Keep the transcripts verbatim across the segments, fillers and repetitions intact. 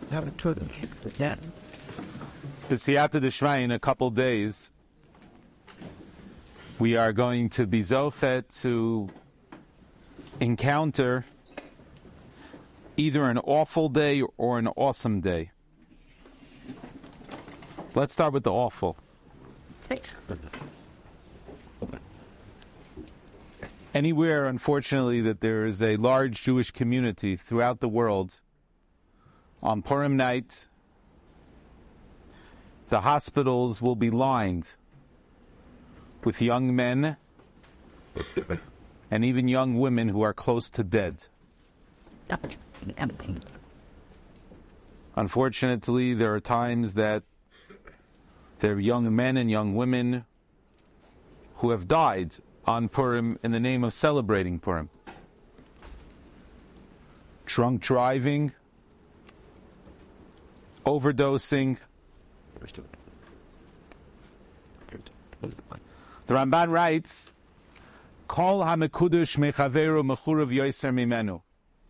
The Siyata D'Shmai, in a couple days, we are going to be zochet to encounter either an awful day or an awesome day. Let's start with the awful. Anywhere, unfortunately, that there is a large Jewish community throughout the world, on Purim night, the hospitals will be lined with young men and even young women who are close to dead. Unfortunately, there are times that there are young men and young women who have died on Purim in the name of celebrating Purim. Drunk driving, overdosing. The Ramban writes, Kol ha-mekudush mechaveru mechurav yoser mimenu.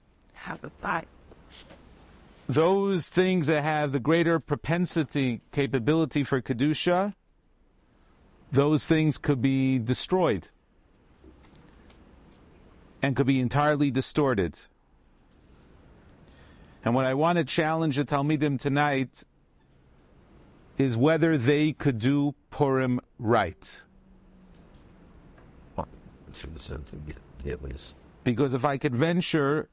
Those things that have the greater propensity, capability for Kedusha, those things could be destroyed and could be entirely distorted. And what I want to challenge the Talmidim tonight is whether they could do Purim right. Because if I could venture,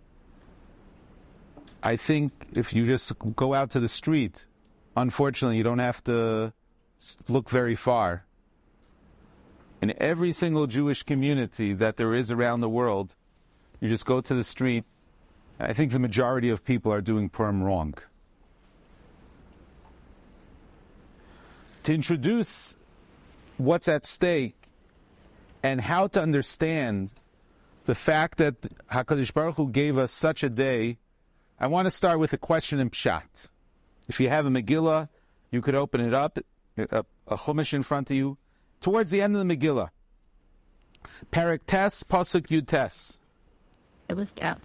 I think if you just go out to the street, unfortunately, you don't have to look very far. In every single Jewish community that there is around the world, you just go to the street, I think the majority of people are doing Purim wrong. To introduce what's at stake and how to understand the fact that HaKadosh Baruch Hu gave us such a day, I want to start with a question in Pshat. If you have a Megillah, you could open it up, a, a Chumash in front of you, towards the end of the Megillah. Perek Tes, Pasuk Yud Tes. It was down.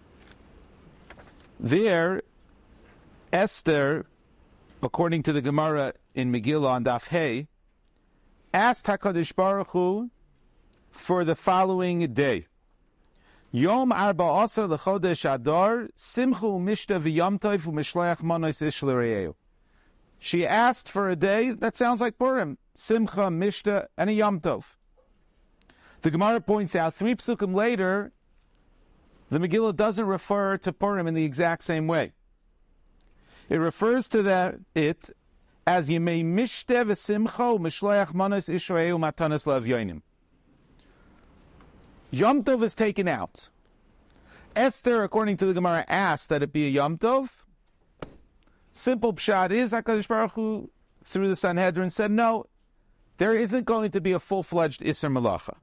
There, Esther, according to the Gemara in Megillah on Daf Hey, asked HaKadosh Baruch Hu for the following day. Yom Arba Asar L'Chodesh Adar Simchu Mishta V'Yom Tov U'Mishleach Manos Ish L'Re'eu. She asked for a day that sounds like Purim, Simcha, Mishta, and a Yom Tov. The Gemara points out three psukim later, the Megillah doesn't refer to Purim in the exact same way. It refers to that it as Yemei Mishta V'Simcha U'Mishleach Manos Ish L'Re'eu Matanas L'Avyonim. Yom Tov is taken out. Esther, according to the Gemara, asked that it be a Yom Tov. Simple pshat is HaKadosh Baruch Hu, through the Sanhedrin, said, no, there isn't going to be a full-fledged Isser Malacha.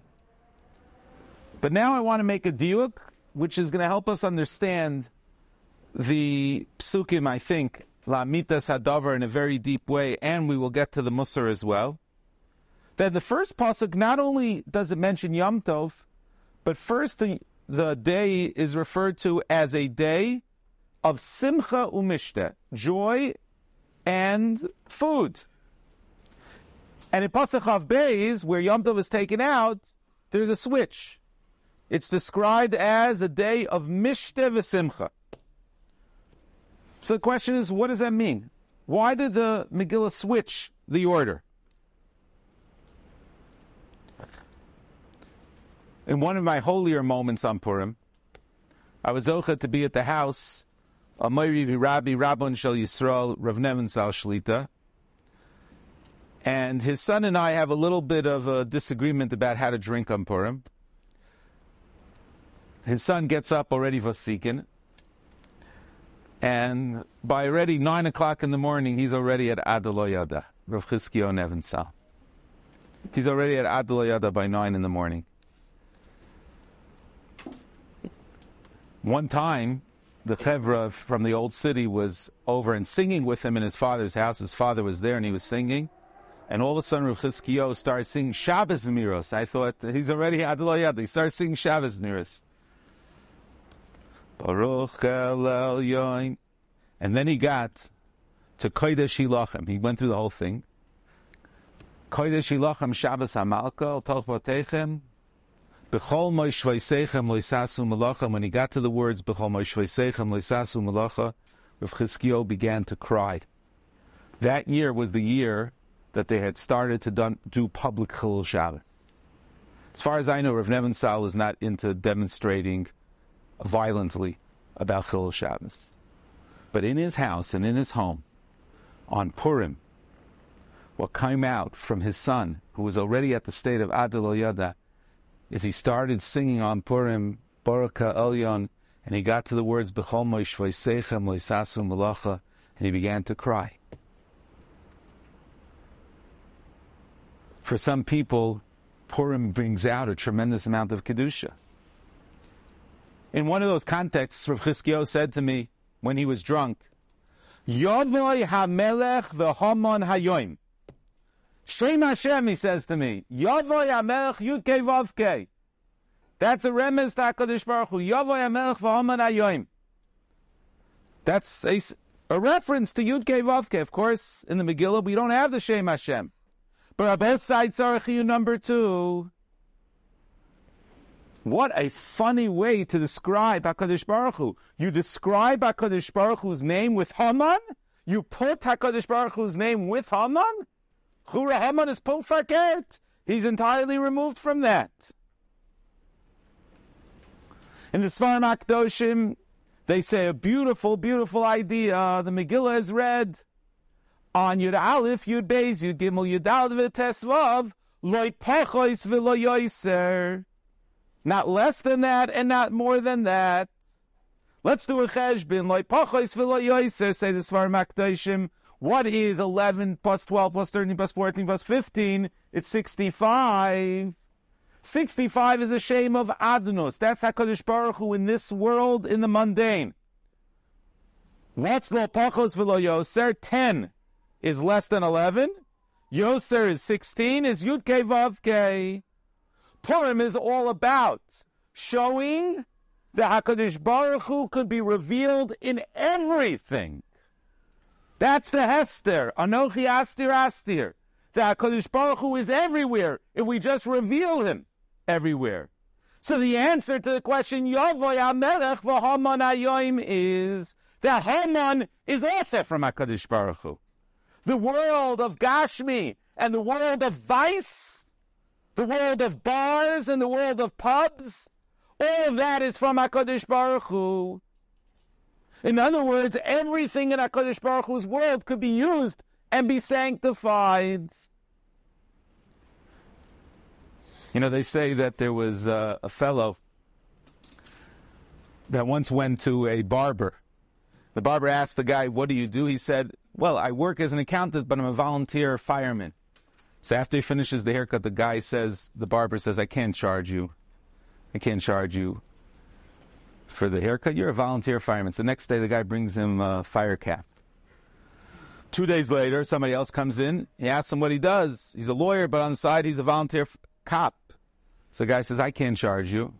But now I want to make a diuk, which is going to help us understand the psukim, I think, La'amitas Hadavar, in a very deep way, and we will get to the Musar as well. That the first pasuk not only does it mention Yom Tov, but first the, the day is referred to as a day of Simcha Umishta, joy and food. And in Pasuk Chav Beis, where Yom Tov is taken out, there's a switch. It's described as a day of Mishta V'Simcha. So the question is, what does that mean? Why did the Megillah switch the order? In one of my holier moments on Purim, I was zocheh to be at the house of Moiri Rabbi Rabbon Shel Yisrael, Rav Nevin Zal Shlita, and his son and I have a little bit of a disagreement about how to drink on Purim. His son gets up already vasikin, and by already nine o'clock in the morning, he's already at Adaloyada, Rav Chizkiyo Nevin Zal. He's already at Adaloyada by nine in the morning. One time, the Chevra from the old city was over and singing with him in his father's house. His father was there and he was singing. And all of a sudden, Rav Chizkiyo started singing Shabbos Miros. I thought, he's already Adaloyad. He started singing Shabbos Miros. Baruch El Elyon, And then he got to Kodesh Hilachem. He went through the whole thing. Kodesh Hilachem Shabbos HaMalka, Al Toch Botechem, B'chol Moishveiseichem Loisasu Melacha. When he got to the words B'chol Moishveiseichem Loisasu Melacha, Rav Chizkiyo began to cry. That year was the year that they had started to done, do public Chilul Shabbos. As far as I know, Rav Nevin Sal is not into demonstrating violently about Chilul Shabbos. But in his house and in his home, on Purim, what came out from his son, who was already at the state of Adel Yada, is he started singing on Purim, Baruch Elyon, and he got to the words, B'chol Moishveiseichem Loisasu Melacha, and he began to cry. For some people, Purim brings out a tremendous amount of Kedusha. In one of those contexts, Rav Chizkiyo said to me, when he was drunk, Yovoi HaMelech v'Haman Hayoim. Shem Hashem, he says to me, Yovoi HaMelech Yudkei Vavkei. That's a remez to HaKadosh Baruch Hu. Yovoi HaMelech v'Haman Hayoim. That's a, a reference to Yudkei Vavkei. Of course, in the Megillah, we don't have the Shem Hashem. But Rabbi Side Tzarachiyu number two. What a funny way to describe HaKadosh Baruch Hu. You describe HaKadosh Baruch Hu's name with Haman? You put HaKadosh Baruch Hu's name with Haman? Chura Haman is pulfarket. He's entirely removed from that. In the Sfarim HaKadoshim, they say a beautiful, beautiful idea. The Megillah is read on Yud Aleph, Yud Beis, Yud Gimel, Yud Aleph, Tesvav, Loi Pechois v'lo Yoiser. Not less than that and not more than that. Let's do a cheshbin. Loi Pechois v'lo Yoiser, say the Sfarim HaKadoshim. What is eleven plus twelve plus thirteen plus fourteen plus fifteen? It's sixty-five. sixty-five is a shame of Adnos. That's HaKadosh Baruch Hu in this world, in the mundane. What's Lo Pachos V'lo Yoser? ten is less than eleven. Yoser is sixteen, is Yud Kei Vav Kei. Purim is all about showing that HaKadosh Baruch Hu could be revealed in everything. That's the Hester, Anochi Astir Astir. The HaKadosh Baruch Hu is everywhere if we just reveal Him everywhere. So the answer to the question, Yovoi HaMelech v'Haman Hayoim, is that Haman is also from HaKadosh Baruch Hu. The world of Gashmi and the world of vice, the world of bars and the world of pubs, all of that is from HaKadosh Baruch Hu. In other words, everything in HaKadosh Baruch Hu's world could be used and be sanctified. You know, they say that there was uh, a fellow that once went to a barber. The barber asked the guy, what do you do? He said, well, I work as an accountant, but I'm a volunteer fireman. So after he finishes the haircut, the guy says, the barber says, I can't charge you. I can't charge you for the haircut. You're a volunteer fireman. So the next day, the guy brings him a fire cap. Two days later, somebody else comes in. He asks him what he does. He's a lawyer, but on the side, he's a volunteer f- cop. So the guy says, I can't charge you.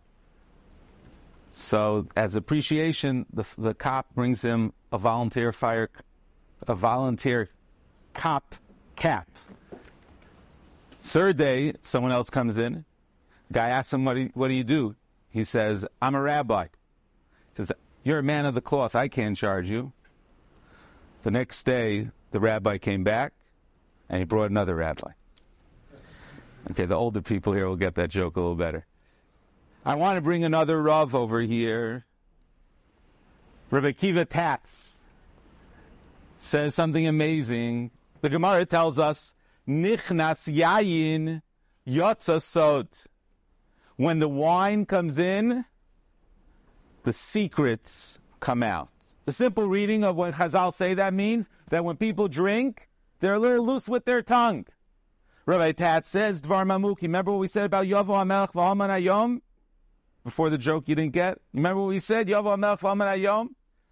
So as appreciation, the, the cop brings him a volunteer fire, a volunteer cop cap. Third day, someone else comes in. The guy asks him, what do you, what do you do? He says, I'm a rabbi. He says, you're a man of the cloth. I can't charge you. The next day, the rabbi came back, and he brought another rabbi. Okay, the older people here will get that joke a little better. I want to bring another Rav over here. Rabbi Kiva Tatz says something amazing. The Gemara tells us, Nichnas yayin yotza sod. When the wine comes in, the secrets come out. The simple reading of what Chazal say that means that when people drink, they're a little loose with their tongue. Rabbi Tatz says, Dvar Mamuki, remember what we said about Yovo HaMelech v'Haman Hayom? Before the joke you didn't get? Remember what we said, Yovo HaMelech v'Haman Hayom?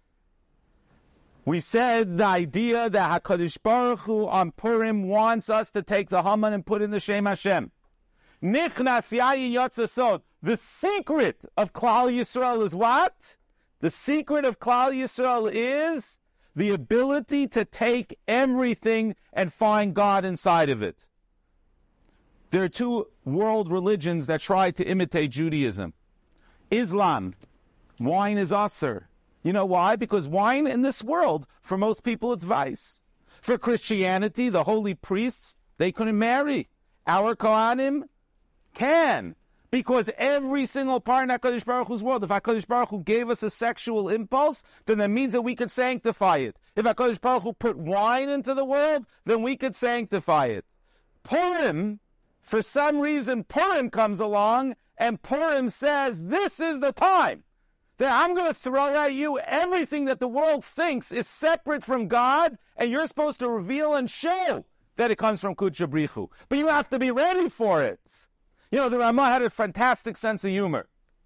We said the idea that HaKadosh Baruch Hu on Purim wants us to take the Haman and put in the Shem Hashem. Nichnas yayin yotza sod. The secret of Klal Yisrael is what? The secret of Klal Yisrael is the ability to take everything and find God inside of it. There are two world religions that try to imitate Judaism. Islam, wine is asur. You know why? Because wine in this world, for most people, it's vice. For Christianity, the holy priests, they couldn't marry. Our Kohanim can. Because every single part in HaKadosh Baruch Hu's world, if HaKadosh Baruch Hu gave us a sexual impulse, then that means that we could sanctify it. If HaKadosh Baruch Hu put wine into the world, then we could sanctify it. Purim, for some reason, Purim comes along, and Purim says, this is the time that I'm going to throw at you everything that the world thinks is separate from God, and you're supposed to reveal and show that it comes from Kudsha Brichu. But you have to be ready for it. You know, the Ramah had a fantastic sense of humor.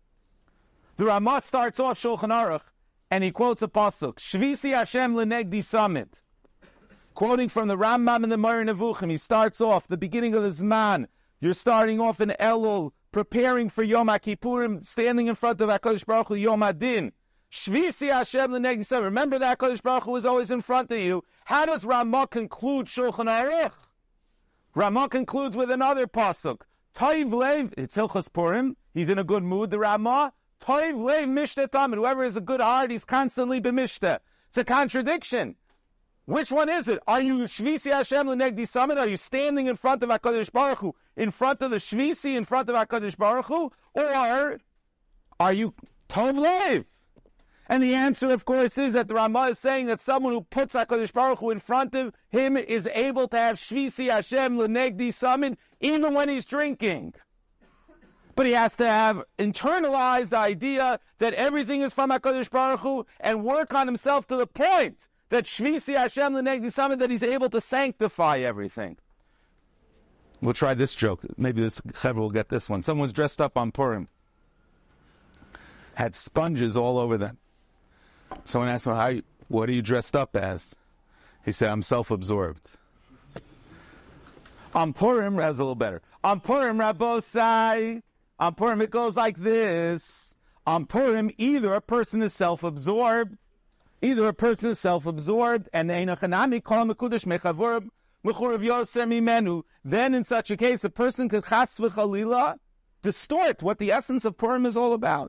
The Ramah starts off Shulchan Aruch, and he quotes a pasuk, Shvisi Hashem lenegdi samit. Quoting from the Rambam and the Moreh Nevuchim, he starts off, the beginning of the Zman, you're starting off in Elul, preparing for Yom HaKippurim, standing in front of HaKadosh Baruch Hu, Yom Adin. Shvisi Hashem lenegdi samit. Remember that HaKadosh Baruch Hu is always in front of you. How does Ramah conclude Shulchan Aruch? Ramah concludes with another pasuk. Toiv Lev, it's Hilchos Purim, he's in a good mood, the Ramah. Toiv Lev Mishta Tamid, whoever has a good heart, he's constantly b'mishta. It's a contradiction. Which one is it? Are you Shvisi Hashem L'negdi Samid? Are you standing in front of HaKadosh Baruch Hu, in front of the Shvisi, in front of HaKadosh Baruch Hu? Or are you Tov Lev? And the answer, of course, is that the Ramah is saying that someone who puts HaKadosh Baruch Hu in front of him is able to have Shvisi Hashem L'negdi Samid even when he's drinking. But he has to have internalized the idea that everything is from HaKadosh Baruch Hu and work on himself to the point that Shvisi Hashem L'negdi Samid, that he's able to sanctify everything. We'll try this joke. Maybe this Chevra will get this one. Someone's dressed up on Purim. Had sponges all over them. Someone asked him, How, what are you dressed up as? He said, I'm self-absorbed. On Purim, that's a little better. On Purim, Rabbosai, on Purim it goes like this. On Purim, either a person is self-absorbed, either a person is self-absorbed, and then in such a case, a person could chas v'chalila distort what the essence of Purim is all about.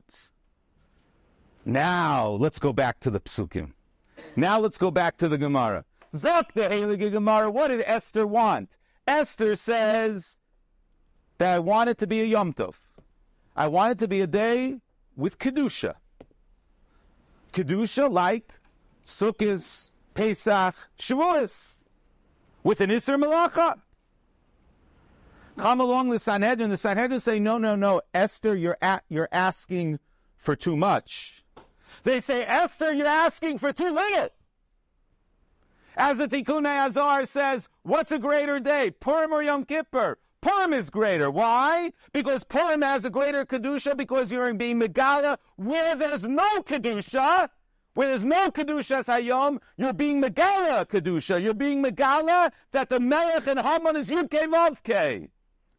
Now, let's go back to the Psukim. Now let's go back to the Gemara. Zok the Heilige Gemara, what did Esther want? Esther says that I want it to be a Yom Tov. I want it to be a day with Kedusha. Kedusha like Sukkot, Pesach, Shavuos, with an Isser Malacha. Come along the Sanhedrin. The Sanhedrin say, no, no, no, Esther, you're at, you're asking for too much. They say, Esther, you're asking for too little. As the Tikkunei Azar says, what's a greater day, Purim or Yom Kippur? Purim is greater. Why? Because Purim has a greater Kedusha, because you're being Megala where there's no Kedusha. Where there's no Kedushas Hayom, you're being Megala Kedusha. You're being Megala that the Melech and Haman is Yud-Kei Vav-Kei.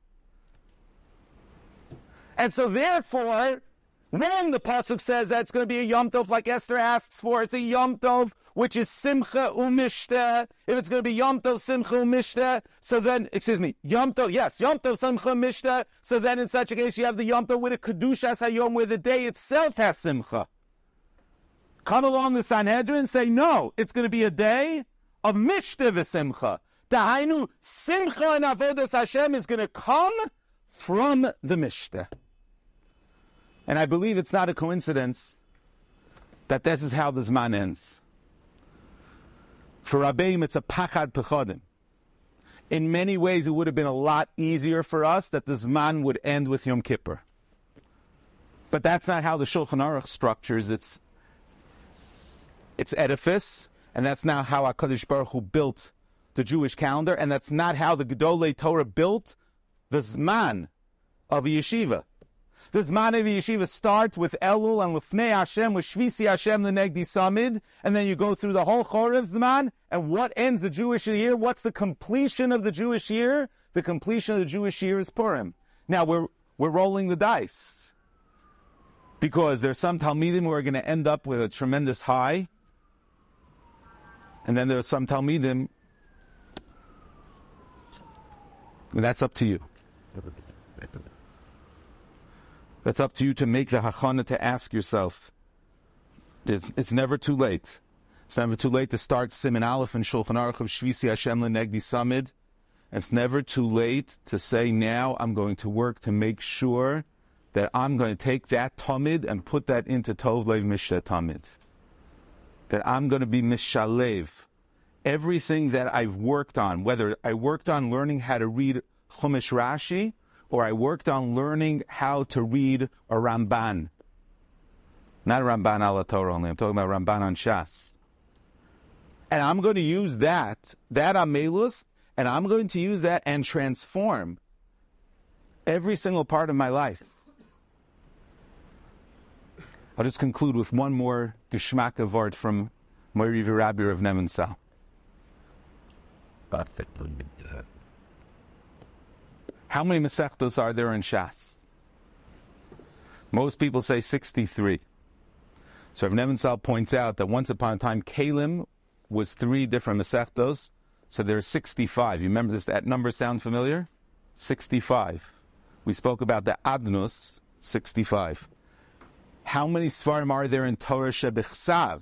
And so therefore, when the Pasuk says that it's going to be a Yom Tov like Esther asks for, it's a Yom Tov which is Simcha Umishta. If it's going to be Yom Tov Simcha Umishta, so then, excuse me, Yom Tov, yes, Yom Tov Simcha Umishta, so then in such a case you have the Yom Tov with a Kedushas Hayom where the day itself has Simcha. Come along the Sanhedrin and say, no, it's going to be a day of Mishta v'Simcha. Dahainu, Simcha and Avodas Hashem is going to come from the Mishta. And I believe it's not a coincidence that this is how the Zman ends. For Rabbeim, it's a Pachad Pechodim. In many ways, it would have been a lot easier for us that the Zman would end with Yom Kippur. But that's not how the Shulchan Aruch structures its its edifice, and that's not how HaKadosh Baruch Hu built the Jewish calendar, and that's not how the Gedolei Torah built the Zman of a yeshiva. The Zman of a yeshiva starts with Elul and Lefnei Hashem, with Shvisi Hashem L'negdi Samid, and then you go through the whole Chorev Zman, and what ends the Jewish year? What's the completion of the Jewish year? The completion of the Jewish year is Purim. Now, we're, we're rolling the dice, because there's some Talmidim who are going to end up with a tremendous high, And then there are some Talmidim, and that's up to you. That's up to you to make the hachana, to ask yourself. It's, it's never too late. It's never too late to start Siman Aleph and Shulchan Aruch of Shvisi Hashem L'Negdi Samid. It's never too late to say, now I'm going to work to make sure that I'm going to take that Tamid and put that into Tov Lev Mishta Tamid. That I'm going to be Mishalev. Everything that I've worked on, whether I worked on learning how to read Chumash Rashi, or I worked on learning how to read a Ramban. Not a Ramban ala Torah only, I'm talking about Ramban on Shas. And I'm going to use that, that Amelus, and I'm going to use that and transform every single part of my life. I'll just conclude with one more Geschmack Avart from Mori Rabbi Rav Nemensal. How many Masechtos are there in Shas? Most people say sixty-three. So Rav Nemensal points out that once upon a time, Kalim was three different Masechtos, so there are sixty-five. You remember this? That number sound familiar? sixty-five. We spoke about the Adnus, sixty-five. How many Svarim are there in Torah Shebichsav?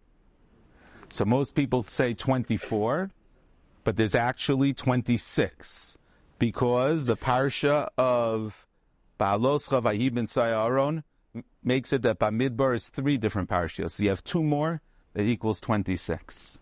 So most people say twenty-four, but there's actually twenty-six, because the Parsha of Ba'aloscha Vayi ben Sayaron makes it that Bamidbar is three different parashas. So you have two more, that equals twenty-six.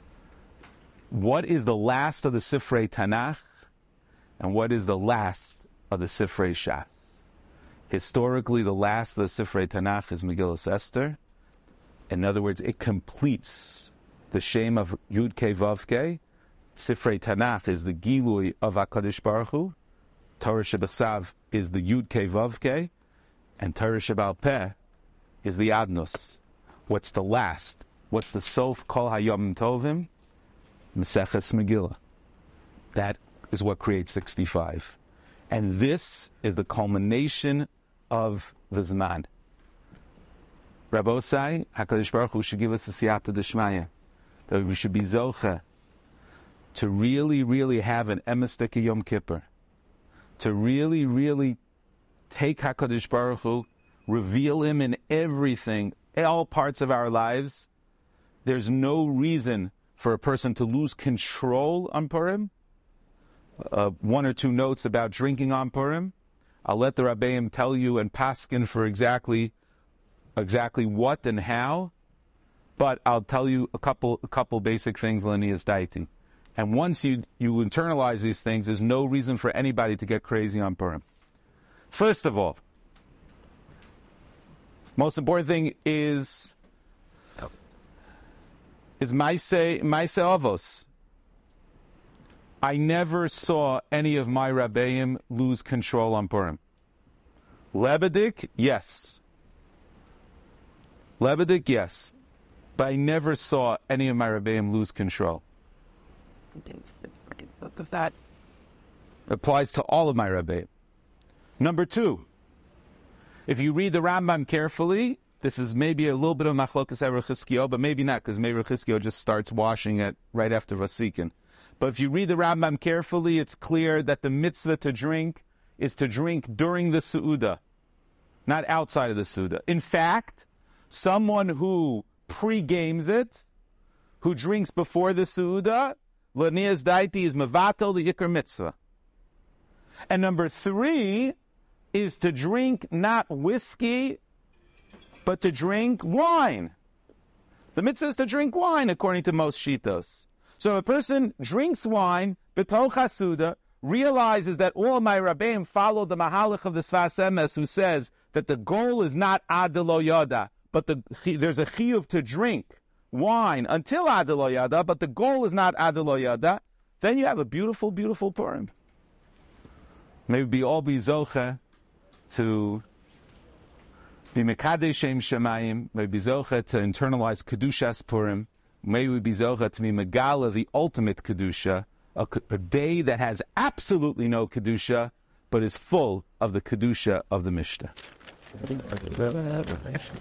What is the last of the Sifrei Tanakh, and what is the last of the Sifrei Shas? Historically, the last of the Sifrei Tanakh is Megillas Esther. In other words, it completes the Shem of Yud Kei Vav Kei. Sifrei Tanakh is the Gilui of HaKadosh Baruch Hu. Torah Shebichsav is the Yud Kei Vav Kei. And Torah Shebal Peh is the Adnus. What's the last? What's the Sof Kol Hayom Tovim? Maseches Megillah. That is what creates sixty-five. And this is the culmination of the Zman. Rabbosai, HaKadosh Baruch Hu should give us the Siyata D'Shmaya, that we should be Zocha to really, really have an Emes Deke Yom Kippur, to really, really take HaKadosh Baruch Hu, reveal Him in everything, all parts of our lives. There's no reason for a person to lose control on Purim. Uh, one or two notes about drinking on Purim. I'll let the Rabbeim tell you and paskin for exactly exactly what and how, but I'll tell you a couple a couple basic things, Lenias Daiti. And once you, you internalize these things, there's no reason for anybody to get crazy on Purim. First of all, most important thing is is Maaseh Maaseh Avos. I never saw any of my Rabbeim lose control on Purim. Lebedik, yes. Lebedik, yes. But I never saw any of my Rabbeim lose control. That applies to all of my Rabbeim. Number two, if you read the Rambam carefully, this is maybe a little bit of Machlokas Eber Chizkiyo, but maybe not, because maybe Chizkiyo just starts washing it right after Vasikin. But if you read the Rambam carefully, it's clear that the mitzvah to drink is to drink during the Su'udah, not outside of the Su'udah. In fact, someone who pre-games it, who drinks before the Su'udah, L'nias Daiti is Mevatel the Yikr Mitzvah. And number three is to drink not whiskey, but to drink wine. The mitzvah is to drink wine, according to most Shitos. So a person drinks wine, b'toch hasuda, realizes that all my Rabbeim follow the Mahalach of the Sfas Emes, who says that the goal is not ad lo yada, but the, there's a chiyuv to drink wine until ad lo yada, but the goal is not ad lo yada. Then you have a beautiful, beautiful Purim. Maybe all be zoche to be mekadesh shem shemayim, maybe zoche to internalize kedushas Purim. May we be zocha to be megala, the ultimate kedusha, a, a day that has absolutely no kedusha, but is full of the kedusha of the Mishnah.